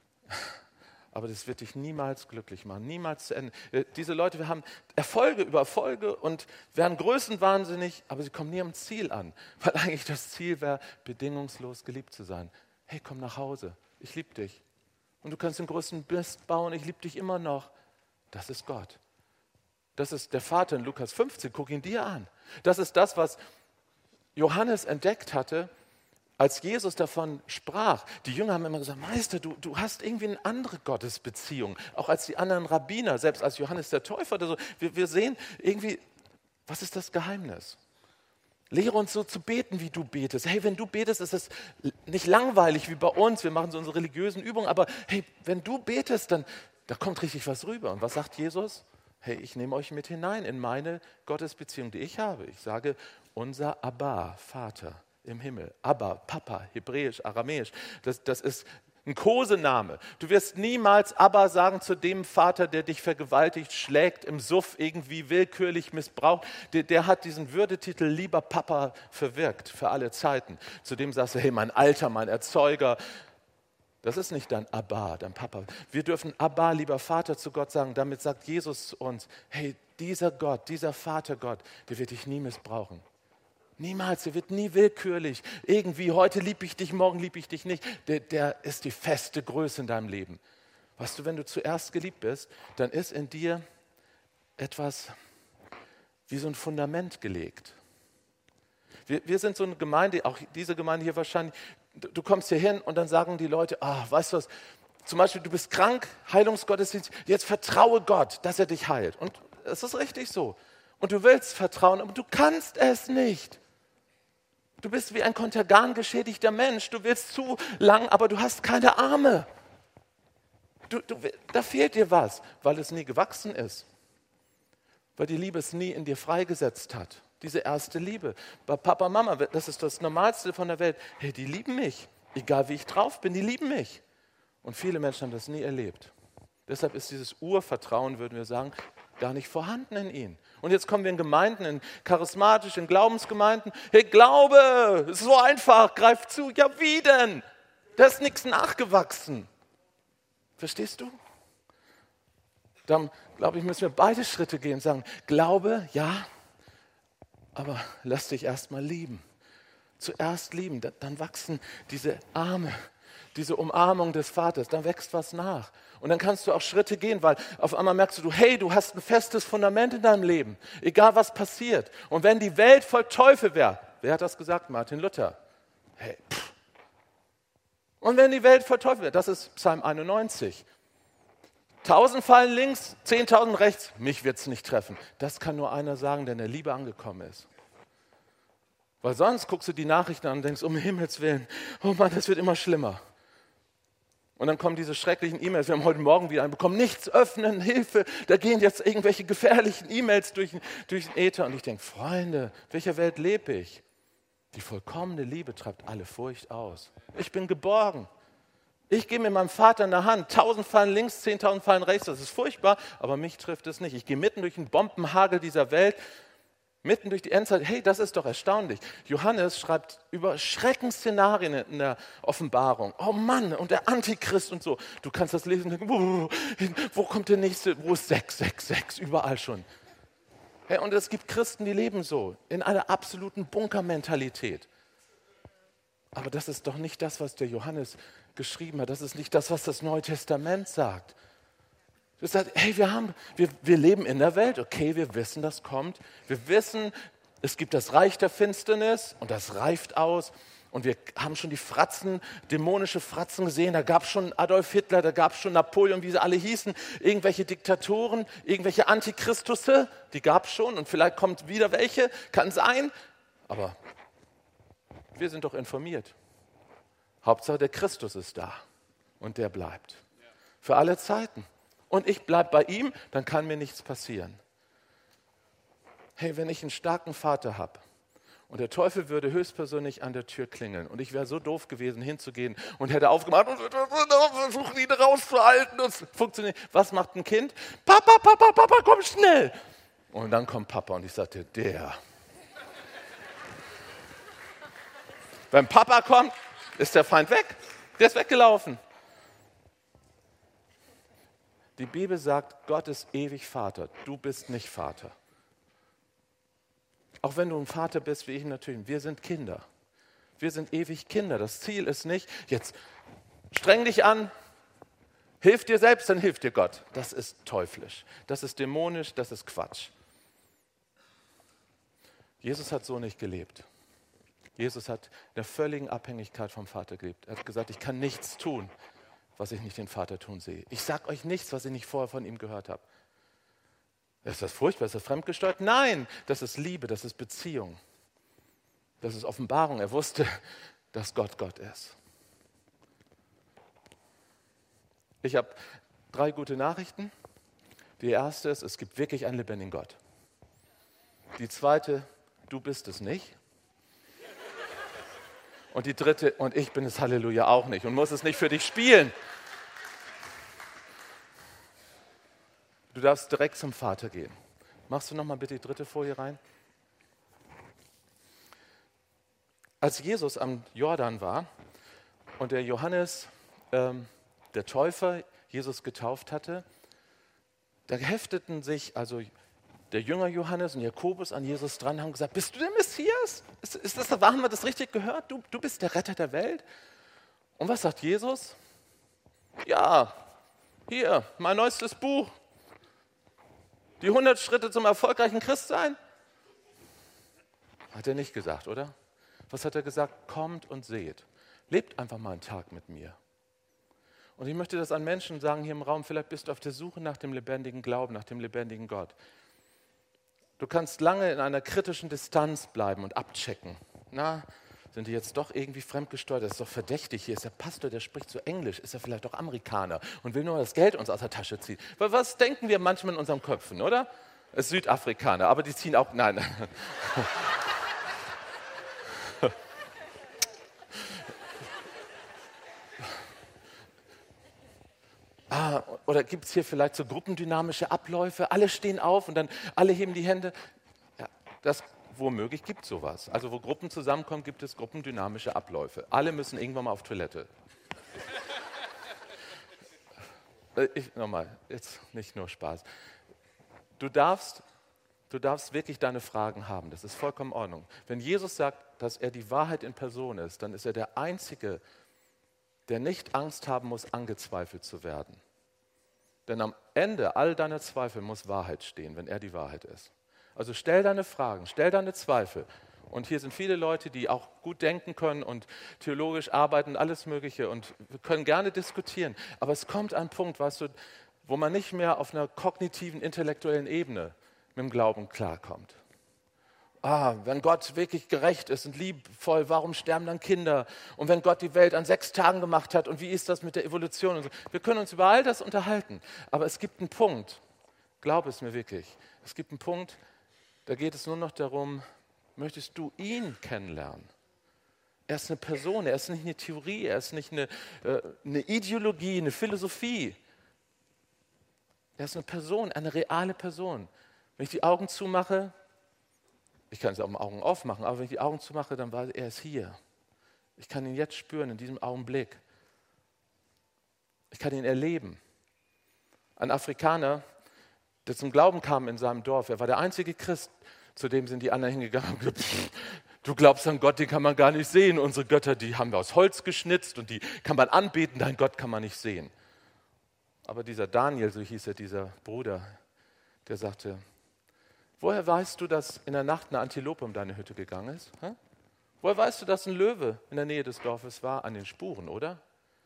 Aber das wird dich niemals glücklich machen, niemals zu Ende. Diese Leute, wir haben Erfolge über Erfolge und werden größenwahnsinnig, aber sie kommen nie am Ziel an. Weil eigentlich das Ziel wäre, bedingungslos geliebt zu sein. Hey, komm nach Hause, ich liebe dich. Und du kannst den größten Mist bauen, ich liebe dich immer noch. Das ist Gott. Das ist der Vater in Lukas 15, guck ihn dir an. Das ist das, was Johannes entdeckt hatte, als Jesus davon sprach. Die Jünger haben immer gesagt, Meister, du hast irgendwie eine andere Gottesbeziehung. Auch als die anderen Rabbiner, selbst als Johannes der Täufer oder so. Wir sehen irgendwie, was ist das Geheimnis? Lehre uns so zu beten, wie du betest. Hey, wenn du betest, ist es nicht langweilig wie bei uns. Wir machen so unsere religiösen Übungen. Aber hey, wenn du betest, dann da kommt richtig was rüber. Und was sagt Jesus? Hey, ich nehme euch mit hinein in meine Gottesbeziehung, die ich habe. Ich sage, unser Abba, Vater im Himmel. Abba, Papa, hebräisch, aramäisch. Das ist Ein Kosename. Du wirst niemals Abba sagen zu dem Vater, der dich vergewaltigt, schlägt, im Suff irgendwie willkürlich missbraucht. Der hat diesen Würdetitel lieber Papa verwirkt für alle Zeiten. Zu dem sagst du, hey, mein Alter, mein Erzeuger. Das ist nicht dein Abba, dein Papa. Wir dürfen Abba, lieber Vater, zu Gott sagen. Damit sagt Jesus zu uns, hey, dieser Gott, dieser Vatergott, der wird dich nie missbrauchen. Niemals, er wird nie willkürlich. Irgendwie, heute liebe ich dich, morgen liebe ich dich nicht. Der ist die feste Größe in deinem Leben. Weißt du, wenn du zuerst geliebt bist, dann ist in dir etwas wie so ein Fundament gelegt. Wir sind so eine Gemeinde, auch diese Gemeinde hier wahrscheinlich, du kommst hier hin und dann sagen die Leute, weißt du was, zum Beispiel du bist krank, Heilungsgottesdienst, jetzt vertraue Gott, dass er dich heilt. Und es ist richtig so. Und du willst vertrauen, aber du kannst es nicht. Du bist wie ein Kontergan geschädigter Mensch. Du willst zu lang, aber du hast keine Arme. Da fehlt dir was, weil es nie gewachsen ist. Weil die Liebe es nie in dir freigesetzt hat. Diese erste Liebe. Bei Papa, Mama, das ist das Normalste von der Welt. Hey, die lieben mich. Egal wie ich drauf bin, die lieben mich. Und viele Menschen haben das nie erlebt. Deshalb ist dieses Urvertrauen, würden wir sagen, gar nicht vorhanden in ihnen. Und jetzt kommen wir in Gemeinden, in charismatischen Glaubensgemeinden. Hey, Glaube, ist so einfach, greif zu. Ja, wie denn? Da ist nichts nachgewachsen. Verstehst du? Dann, glaube ich, müssen wir beide Schritte gehen und sagen, Glaube, ja, aber lass dich erst mal lieben. Zuerst lieben, dann wachsen diese Arme, diese Umarmung des Vaters, dann wächst was nach. Und dann kannst du auch Schritte gehen, weil auf einmal merkst du, hey, du hast ein festes Fundament in deinem Leben, egal was passiert. Und wenn die Welt voll Teufel wäre, wer hat das gesagt? Martin Luther. Hey, Und wenn die Welt voll Teufel wäre, das ist Psalm 91. 1000 fallen links, 10.000 rechts, mich wird es nicht treffen. Das kann nur einer sagen, der in der Liebe angekommen ist. Weil sonst guckst du die Nachrichten an und denkst, um Himmels Willen, oh Mann, das wird immer schlimmer. Und dann kommen diese schrecklichen E-Mails, wir haben heute Morgen wieder einen bekommen, nichts öffnen, Hilfe, da gehen jetzt irgendwelche gefährlichen E-Mails durch den Äther. Und ich denke, Freunde, in welcher Welt lebe ich? Die vollkommene Liebe treibt alle Furcht aus. Ich bin geborgen. Ich gehe mit meinem Vater in der Hand, 1000 fallen links, 10.000 fallen rechts, das ist furchtbar, aber mich trifft es nicht. Ich gehe mitten durch den Bombenhagel dieser Welt, mitten durch die Endzeit. Hey, das ist doch erstaunlich. Johannes schreibt über Schreckensszenarien in der Offenbarung. Oh Mann, und der Antichrist und so. Du kannst das lesen und denken, wo kommt der nächste? Wo ist 666? Überall schon. Hey, und es gibt Christen, die leben so, in einer absoluten Bunkermentalität. Aber das ist doch nicht das, was der Johannes geschrieben hat. Das ist nicht das, was das Neue Testament sagt. Das sagt, hey, wir leben in der Welt, okay, wir wissen, das kommt. Wir wissen, es gibt das Reich der Finsternis und das reift aus. Und wir haben schon die Fratzen, dämonische Fratzen gesehen. Da gab es schon Adolf Hitler, da gab es schon Napoleon, wie sie alle hießen. Irgendwelche Diktatoren, irgendwelche Antichristusse, die gab es schon. Und vielleicht kommt wieder welche, kann sein. Aber wir sind doch informiert. Hauptsache der Christus ist da und der bleibt. Für alle Zeiten. Und ich bleibe bei ihm, dann kann mir nichts passieren. Hey, wenn ich einen starken Vater habe und der Teufel würde höchstpersönlich an der Tür klingeln und ich wäre so doof gewesen, hinzugehen und hätte aufgemacht und versuchen, ihn rauszuhalten und es funktioniert. Was macht ein Kind? Papa, Papa, Papa, komm schnell. Und dann kommt Papa und ich sagte, der. Wenn Papa kommt, ist der Feind weg. Der ist weggelaufen. Die Bibel sagt, Gott ist ewig Vater. Du bist nicht Vater. Auch wenn du ein Vater bist, wie ich natürlich, wir sind Kinder. Wir sind ewig Kinder. Das Ziel ist nicht, jetzt streng dich an, hilf dir selbst, dann hilft dir Gott. Das ist teuflisch. Das ist dämonisch, das ist Quatsch. Jesus hat so nicht gelebt. Jesus hat in der völligen Abhängigkeit vom Vater gelebt. Er hat gesagt, ich kann nichts tun, was ich nicht den Vater tun sehe. Ich sage euch nichts, was ich nicht vorher von ihm gehört habe. Ist das furchtbar? Ist das fremdgesteuert? Nein, das ist Liebe, das ist Beziehung. Das ist Offenbarung. Er wusste, dass Gott Gott ist. Ich habe 3 gute Nachrichten. Die erste ist, es gibt wirklich einen lebendigen Gott. Die zweite, du bist es nicht. Und die dritte, und ich bin es Halleluja auch nicht und muss es nicht für dich spielen. Du darfst direkt zum Vater gehen. Machst du nochmal bitte die dritte Folie rein? Als Jesus am Jordan war und der Johannes, der Täufer, Jesus getauft hatte, da hefteten sich also der Jünger Johannes und Jakobus an Jesus dran, haben gesagt, bist du der Messias? Haben wir das richtig gehört? Du bist der Retter der Welt? Und was sagt Jesus? Ja, hier, mein neuestes Buch. Die 100 Schritte zum erfolgreichen Christsein? Hat er nicht gesagt, oder? Was hat er gesagt? Kommt und seht. Lebt einfach mal einen Tag mit mir. Und ich möchte das an Menschen sagen hier im Raum, vielleicht bist du auf der Suche nach dem lebendigen Glauben, nach dem lebendigen Gott. Du kannst lange in einer kritischen Distanz bleiben und abchecken. Na, sind die jetzt doch irgendwie fremdgesteuert? Das ist doch verdächtig. Hier ist der Pastor, der spricht so Englisch. Ist er vielleicht doch Amerikaner und will nur das Geld uns aus der Tasche ziehen? Weil was denken wir manchmal in unseren Köpfen, oder? Es ist Südafrikaner, aber die ziehen auch... Nein. Oder gibt es hier vielleicht so gruppendynamische Abläufe? Alle stehen auf und dann alle heben die Hände. Ja, womöglich gibt es sowas. Also wo Gruppen zusammenkommen, gibt es gruppendynamische Abläufe. Alle müssen irgendwann mal auf Toilette. Nochmal, jetzt nicht nur Spaß. Du darfst wirklich deine Fragen haben. Das ist vollkommen in Ordnung. Wenn Jesus sagt, dass er die Wahrheit in Person ist, dann ist er der Einzige, der nicht Angst haben muss, angezweifelt zu werden. Denn am Ende all deiner Zweifel muss Wahrheit stehen, wenn er die Wahrheit ist. Also stell deine Fragen, stell deine Zweifel. Und hier sind viele Leute, die auch gut denken können und theologisch arbeiten, alles Mögliche. Und wir können gerne diskutieren. Aber es kommt ein Punkt, weißt du, wo man nicht mehr auf einer kognitiven, intellektuellen Ebene mit dem Glauben klarkommt. Wenn Gott wirklich gerecht ist und liebevoll, warum sterben dann Kinder? Und wenn Gott die Welt an 6 Tagen gemacht hat und wie ist das mit der Evolution? Und so. Wir können uns über all das unterhalten, aber es gibt einen Punkt, glaub es mir wirklich, es gibt einen Punkt, da geht es nur noch darum, möchtest du ihn kennenlernen? Er ist eine Person, er ist nicht eine Theorie, er ist nicht eine Ideologie, eine Philosophie. Er ist eine Person, eine reale Person. Wenn ich die Augen zumache, ich kann es auch mit Augen aufmachen, aber wenn ich die Augen zumache, dann weiß ich, er ist hier. Ich kann ihn jetzt spüren, in diesem Augenblick. Ich kann ihn erleben. Ein Afrikaner, der zum Glauben kam in seinem Dorf, er war der einzige Christ, zu dem sind die anderen hingegangen und gesagt, du glaubst an Gott, den kann man gar nicht sehen. Unsere Götter, die haben wir aus Holz geschnitzt und die kann man anbeten, dein Gott kann man nicht sehen. Aber dieser Daniel, so hieß er, dieser Bruder, der sagte, woher weißt du, dass in der Nacht eine Antilope um deine Hütte gegangen ist? Hä? Woher weißt du, dass ein Löwe in der Nähe des Dorfes war? An den Spuren, oder?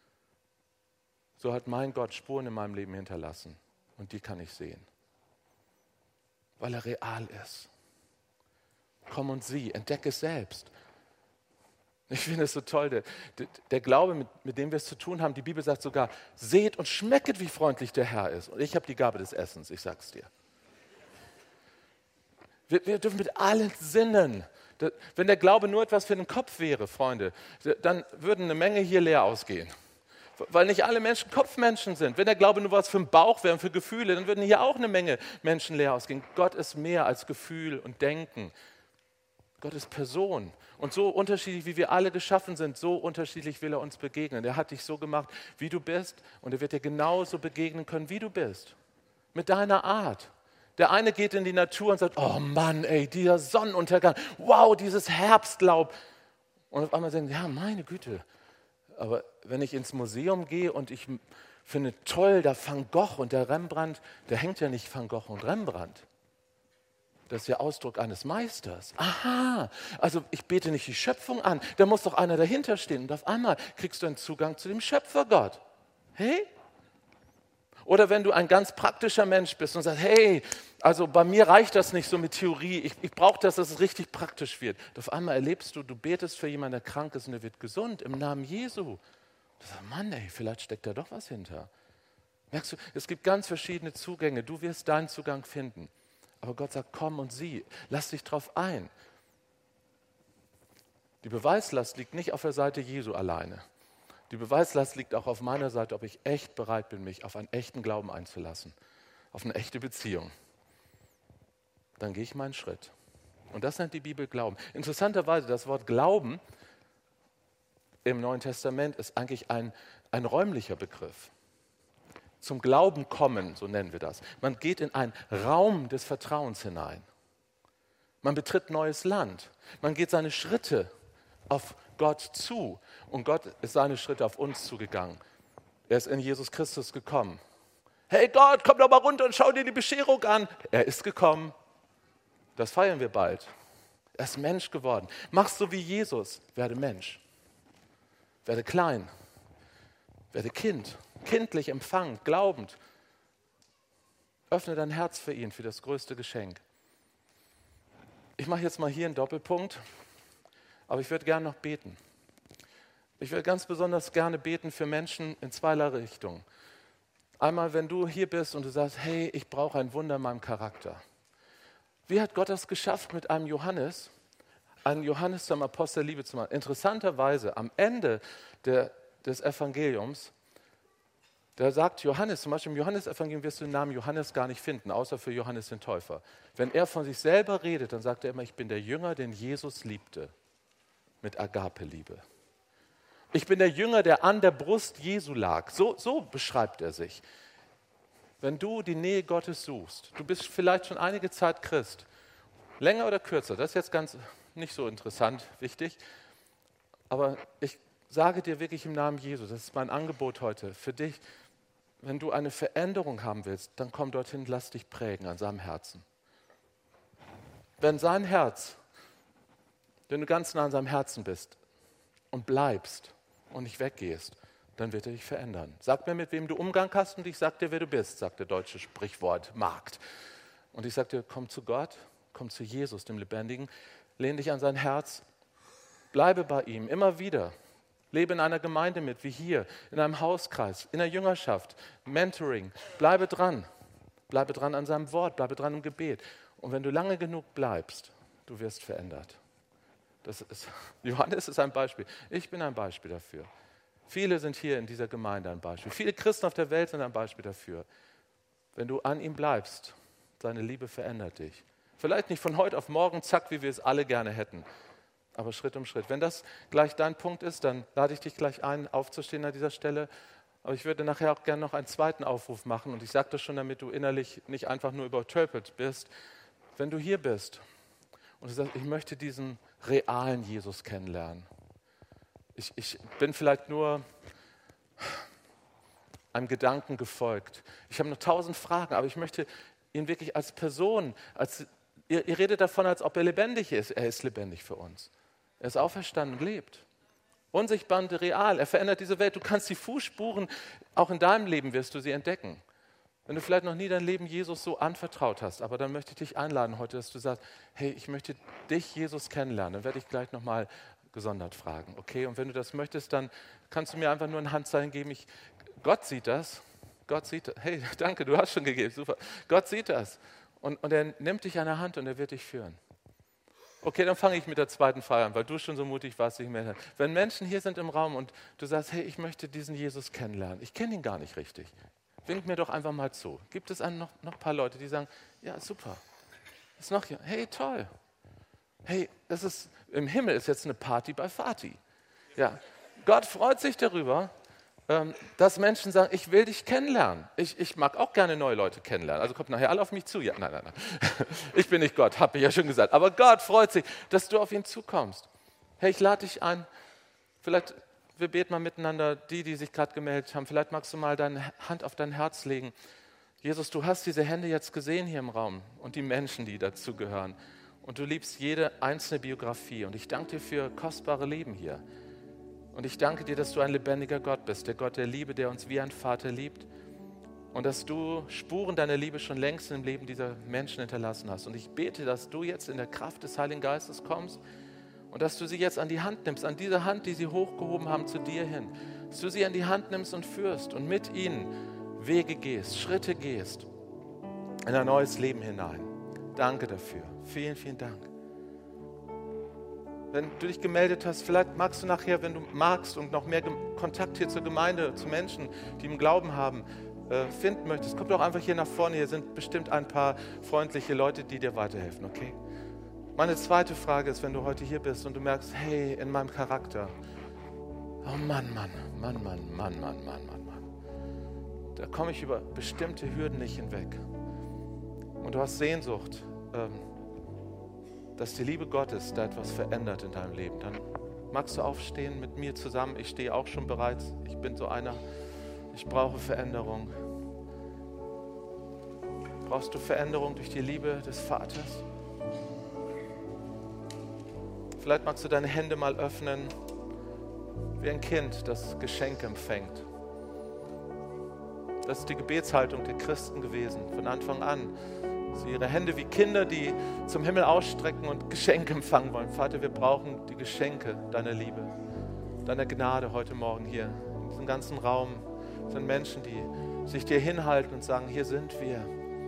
So hat mein Gott Spuren in meinem Leben hinterlassen und die kann ich sehen, weil er real ist. Komm und sieh, entdecke es selbst. Ich finde es so toll, der Glaube, mit dem wir es zu tun haben, die Bibel sagt sogar, seht und schmecket, wie freundlich der Herr ist. Und ich habe die Gabe des Essens, ich sag's dir. Wir dürfen mit allen Sinnen, wenn der Glaube nur etwas für den Kopf wäre, Freunde, dann würden eine Menge hier leer ausgehen. Weil nicht alle Menschen Kopfmenschen sind. Wenn der Glaube nur was für den Bauch wäre und für Gefühle, dann würden hier auch eine Menge Menschen leer ausgehen. Gott ist mehr als Gefühl und Denken. Gott ist Person. Und so unterschiedlich, wie wir alle geschaffen sind, so unterschiedlich will er uns begegnen. Er hat dich so gemacht, wie du bist, und er wird dir genauso begegnen können, wie du bist. Mit deiner Art. Der eine geht in die Natur und sagt, oh Mann, ey, dieser Sonnenuntergang, wow, dieses Herbstlaub. Und auf einmal sagen, ja, meine Güte. Aber wenn ich ins Museum gehe und ich finde toll, da Van Gogh und der Rembrandt, da hängt ja nicht Van Gogh und Rembrandt. Das ist der Ausdruck eines Meisters. Aha, also ich bete nicht die Schöpfung an, da muss doch einer dahinter stehen. Und auf einmal kriegst du einen Zugang zu dem Schöpfergott. Hey? Oder wenn du ein ganz praktischer Mensch bist und sagst, hey, also bei mir reicht das nicht so mit Theorie, ich brauche das, dass es richtig praktisch wird. Und auf einmal erlebst du betest für jemanden, der krank ist und der wird gesund im Namen Jesu. Du sagst, Mann, ey, vielleicht steckt da doch was hinter. Merkst du, es gibt ganz verschiedene Zugänge, du wirst deinen Zugang finden. Aber Gott sagt, komm und sieh, lass dich drauf ein. Die Beweislast liegt nicht auf der Seite Jesu alleine. Die Beweislast liegt auch auf meiner Seite, ob ich echt bereit bin, mich auf einen echten Glauben einzulassen, auf eine echte Beziehung. Dann gehe ich meinen Schritt. Und das nennt die Bibel Glauben. Interessanterweise, das Wort Glauben im Neuen Testament ist eigentlich ein räumlicher Begriff. Zum Glauben kommen, so nennen wir das. Man geht in einen Raum des Vertrauens hinein. Man betritt neues Land. Man geht seine Schritte auf Gott zu. Und Gott ist seine Schritte auf uns zugegangen. Er ist in Jesus Christus gekommen. Hey Gott, komm doch mal runter und schau dir die Bescherung an. Er ist gekommen. Das feiern wir bald. Er ist Mensch geworden. Mach so wie Jesus. Werde Mensch. Werde klein. Werde Kind. Kindlich empfangend, glaubend. Öffne dein Herz für ihn, für das größte Geschenk. Ich mache jetzt mal hier einen Doppelpunkt, aber ich würde gerne noch beten. Ich würde ganz besonders gerne beten für Menschen in zweierlei Richtungen. Einmal, wenn du hier bist und du sagst, hey, ich brauche ein Wunder in meinem Charakter. Wie hat Gott das geschafft, mit einem Johannes zum Apostel Liebe zu machen? Interessanterweise, am Ende des Evangeliums, da sagt Johannes, zum Beispiel im Johannesevangelium wirst du den Namen Johannes gar nicht finden, außer für Johannes den Täufer. Wenn er von sich selber redet, dann sagt er immer, ich bin der Jünger, den Jesus liebte, mit Agape-Liebe. Ich bin der Jünger, der an der Brust Jesu lag. So beschreibt er sich. Wenn du die Nähe Gottes suchst, du bist vielleicht schon einige Zeit Christ, länger oder kürzer, das ist jetzt ganz nicht so interessant, wichtig, aber ich sage dir wirklich im Namen Jesus, das ist mein Angebot heute für dich, wenn du eine Veränderung haben willst, dann komm dorthin, lass dich prägen an seinem Herzen. Wenn sein Herz, wenn du ganz nah an seinem Herzen bist und bleibst und nicht weggehst, dann wird er dich verändern. Sag mir, mit wem du Umgang hast und ich sag dir, wer du bist, sagt der deutsche Sprichwort Markt. Und ich sag dir, komm zu Gott, komm zu Jesus, dem Lebendigen, lehn dich an sein Herz, bleibe bei ihm, immer wieder. Lebe in einer Gemeinde mit, wie hier, in einem Hauskreis, in der Jüngerschaft, Mentoring. Bleibe dran an seinem Wort, bleibe dran im Gebet. Und wenn du lange genug bleibst, du wirst verändert. Johannes ist ein Beispiel. Ich bin ein Beispiel dafür. Viele sind hier in dieser Gemeinde ein Beispiel. Viele Christen auf der Welt sind ein Beispiel dafür. Wenn du an ihm bleibst, seine Liebe verändert dich. Vielleicht nicht von heute auf morgen, zack, wie wir es alle gerne hätten, aber Schritt um Schritt. Wenn das gleich dein Punkt ist, dann lade ich dich gleich ein, aufzustehen an dieser Stelle. Aber ich würde nachher auch gerne noch einen zweiten Aufruf machen. Und ich sage das schon, damit du innerlich nicht einfach nur übertölpelt bist. Wenn du hier bist und du sagst, ich möchte diesen realen Jesus kennenlernen. Ich bin vielleicht nur einem Gedanken gefolgt. Ich habe noch 1000 Fragen, aber ich möchte ihn wirklich als Person, ihr redet davon, als ob er lebendig ist. Er ist lebendig für uns. Er ist auferstanden und lebt. Unsichtbar und real. Er verändert diese Welt. Du kannst die Fußspuren, auch in deinem Leben wirst du sie entdecken. Wenn du vielleicht noch nie dein Leben Jesus so anvertraut hast, aber dann möchte ich dich einladen heute, dass du sagst, hey, ich möchte dich, Jesus, kennenlernen. Dann werde ich gleich nochmal gesondert fragen. Okay, und wenn du das möchtest, dann kannst du mir einfach nur ein Handzeichen geben. Gott sieht das. Gott sieht das. Hey, danke, du hast schon gegeben. Super. Gott sieht das. Und er nimmt dich an der Hand und er wird dich führen. Okay, dann fange ich mit der zweiten Frage an, weil du schon so mutig warst, dich mehr. Wenn Menschen hier sind im Raum und du sagst, hey, ich möchte diesen Jesus kennenlernen. Ich kenne ihn gar nicht richtig. Wink mir doch einfach mal zu. Gibt es noch ein paar Leute, die sagen, ja, super. Ist noch hier. Hey, toll. Hey, im Himmel ist jetzt eine Party bei Fatih. Ja, Gott freut sich darüber, dass Menschen sagen, ich will dich kennenlernen. Ich mag auch gerne neue Leute kennenlernen. Also kommt nachher alle auf mich zu. Ja, nein. Ich bin nicht Gott, habe ich ja schon gesagt. Aber Gott freut sich, dass du auf ihn zukommst. Hey, ich lade dich ein. Vielleicht, wir beten mal miteinander, die sich gerade gemeldet haben. Vielleicht magst du mal deine Hand auf dein Herz legen. Jesus, du hast diese Hände jetzt gesehen hier im Raum und die Menschen, die dazugehören. Und du liebst jede einzelne Biografie. Und ich danke dir für kostbare Leben hier. Und ich danke dir, dass du ein lebendiger Gott bist, der Gott der Liebe, der uns wie ein Vater liebt. Und dass du Spuren deiner Liebe schon längst im Leben dieser Menschen hinterlassen hast. Und ich bete, dass du jetzt in der Kraft des Heiligen Geistes kommst und dass du sie jetzt an die Hand nimmst, an diese Hand, die sie hochgehoben haben zu dir hin. Dass du sie an die Hand nimmst und führst und mit ihnen Wege gehst, Schritte gehst in ein neues Leben hinein. Danke dafür. Vielen, vielen Dank. Wenn du dich gemeldet hast, vielleicht magst du nachher, wenn du magst und noch mehr Kontakt hier zur Gemeinde, zu Menschen, die im Glauben haben, finden möchtest, komm doch einfach hier nach vorne. Hier sind bestimmt ein paar freundliche Leute, die dir weiterhelfen, okay? Meine zweite Frage ist, wenn du heute hier bist und du merkst, hey, in meinem Charakter, oh Mann, da komme ich über bestimmte Hürden nicht hinweg. Und du hast Sehnsucht, dass die Liebe Gottes da etwas verändert in deinem Leben. Dann magst du aufstehen mit mir zusammen. Ich stehe auch schon bereits. Ich bin so einer. Ich brauche Veränderung. Brauchst du Veränderung durch die Liebe des Vaters? Vielleicht magst du deine Hände mal öffnen, wie ein Kind, das Geschenk empfängt. Das ist die Gebetshaltung der Christen gewesen, von Anfang an. Sie ihre Hände wie Kinder, die zum Himmel ausstrecken und Geschenke empfangen wollen. Vater, wir brauchen die Geschenke deiner Liebe, deiner Gnade heute Morgen hier. In diesem ganzen Raum sind Menschen, die sich dir hinhalten und sagen, hier sind wir.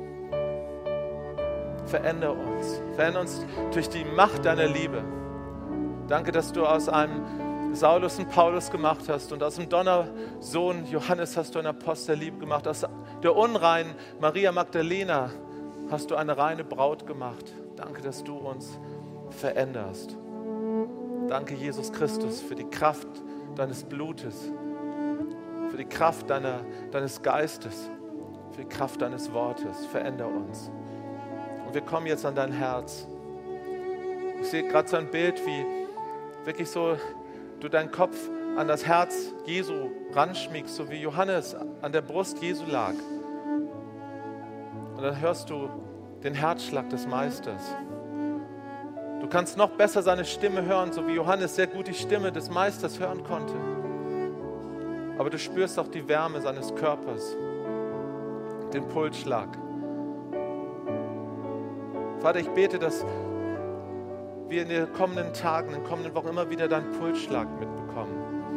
Verändere uns durch die Macht deiner Liebe. Danke, dass du aus einem Saulus und Paulus gemacht hast und aus dem Donnersohn Johannes hast du eine Apostelliebe gemacht. Aus der unreinen Maria Magdalena hast du eine reine Braut gemacht. Danke, dass du uns veränderst. Danke, Jesus Christus, für die Kraft deines Blutes, für die Kraft deines Geistes, für die Kraft deines Wortes. Verändere uns. Und wir kommen jetzt an dein Herz. Ich sehe gerade so ein Bild, wie wirklich so du deinen Kopf an das Herz Jesu ranschmiegst, so wie Johannes an der Brust Jesu lag. Und dann hörst du den Herzschlag des Meisters. Du kannst noch besser seine Stimme hören, so wie Johannes sehr gut die Stimme des Meisters hören konnte. Aber du spürst auch die Wärme seines Körpers, den Pulsschlag. Vater, ich bete, dass wir in den kommenden Tagen, in den kommenden Wochen immer wieder deinen Pulsschlag mitbekommen.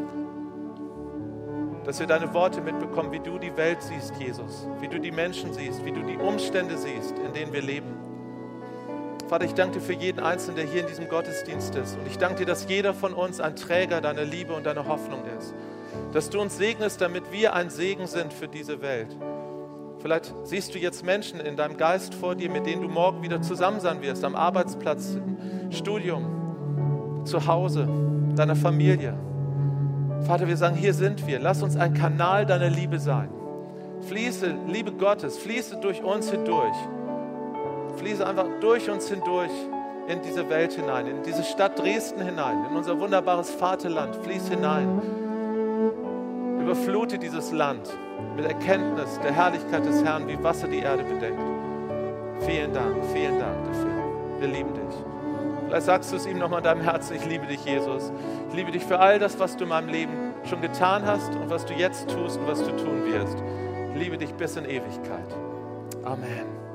Dass wir deine Worte mitbekommen, wie du die Welt siehst, Jesus, wie du die Menschen siehst, wie du die Umstände siehst, in denen wir leben. Vater, ich danke dir für jeden Einzelnen, der hier in diesem Gottesdienst ist. Und ich danke dir, dass jeder von uns ein Träger deiner Liebe und deiner Hoffnung ist. Dass du uns segnest, damit wir ein Segen sind für diese Welt. Vielleicht siehst du jetzt Menschen in deinem Geist vor dir, mit denen du morgen wieder zusammen sein wirst, am Arbeitsplatz, im Studium, zu Hause, deiner Familie. Vater, wir sagen, hier sind wir. Lass uns ein Kanal deiner Liebe sein. Fließe, Liebe Gottes, fließe durch uns hindurch. Fließe einfach durch uns hindurch in diese Welt hinein, in diese Stadt Dresden hinein, in unser wunderbares Vaterland. Fließ hinein. Überflute dieses Land mit Erkenntnis der Herrlichkeit des Herrn, wie Wasser die Erde bedeckt. Vielen Dank dafür. Wir lieben dich. Vielleicht sagst du es ihm nochmal in deinem Herzen, ich liebe dich, Jesus. Ich liebe dich für all das, was du in meinem Leben schon getan hast und was du jetzt tust und was du tun wirst. Ich liebe dich bis in Ewigkeit. Amen.